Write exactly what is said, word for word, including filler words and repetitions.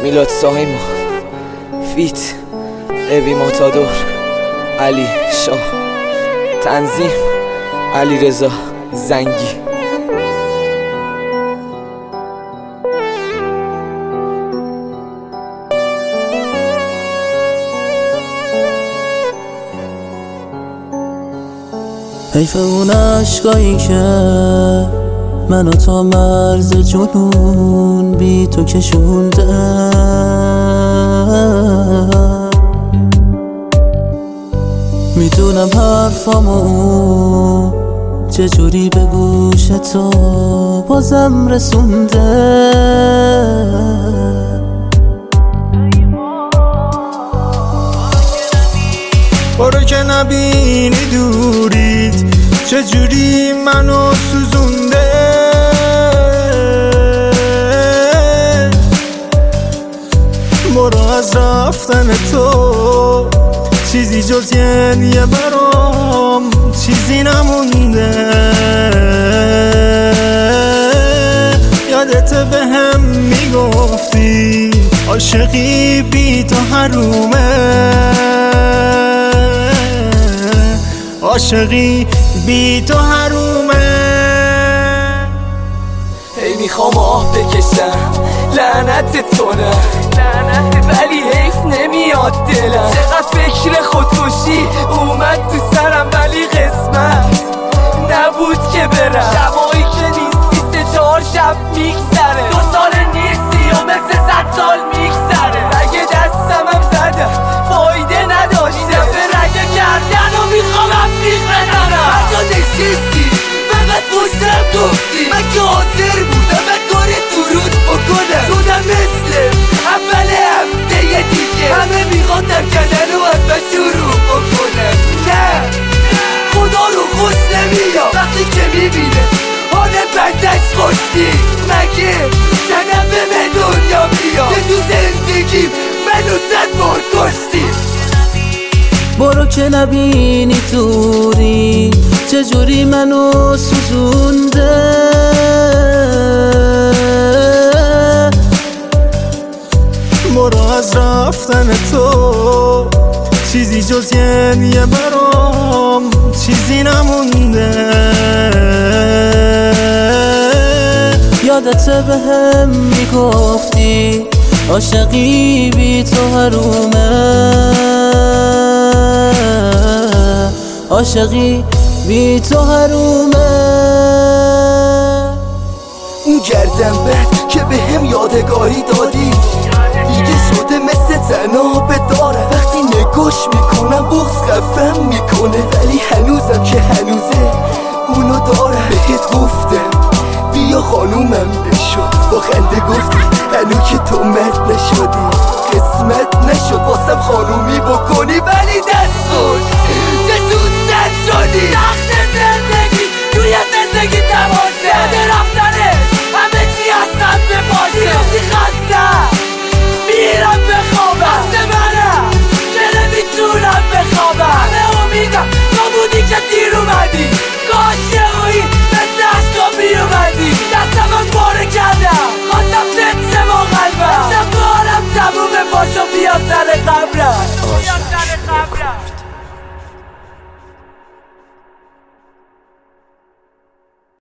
میلاد سایما فیت ابی ماتادور علی شاه تنظیم علی رضا زنگی. حیف اون عشقایی که منو تا مرز جنون بی تو کشونده، میدونم حرفامو چجوری به گوش تو بازم رسونده. برو که نبینی دوریت چجوری منو سوزونده. برو از رفتن تو چیزی جز یه نیه برام چیزی نمونده. یادت به هم میگفتی عاشقی بی تو حرومه، عاشقی بی تو حرومه. هی میخوام آه بکشم لعنت تو نه، ولی حیف نمیاد دلم. چقدر فکر خودکشی اومد تو سرم ولی قسمت نبود که برم. شبایی که نیستی سه چهار شب میگذره، دو سال نیستی و مثل صد سال میگذره. رگه دستمم زدم فایده نداشته، به رگه کردن و میخوام افریق بزنم. حتی نشستی فقط پشتم گفتی من که حاضر بودم من کار درود بکنم. شدم مثل اول هفته یه دیگه همه میخواد کردن و از من شروع بکنم. نه خدا رو خوش نمیاد وقتی که میبینه حال بندش خوشتی. مگه زنم به دنیا بیاد که تو زندگیم منو صد بار کشتی. برو که نبینی دوری چجوری منو سوزونده. برو از رفتن تو چیزی جز یه نیه برام چیزی نمونده. یادت به هم میگفتی عاشقی بی تو حرومه، عاشقی بی تو حرومه. اون گردن بد که به هم یادگاری دادی دیگه شده مثل تنابه داره. وقتی نگاش میکنم بغض خفم میکنه، ولی هنوزم که هنوزه اونو داره. بهت گفتم بیا خانومم بشو، با خنده گفتی هنو که تو مرد نشدی. قسمت نشد واسم خانومی بکنی ولی دست خود چه زود زد شدی.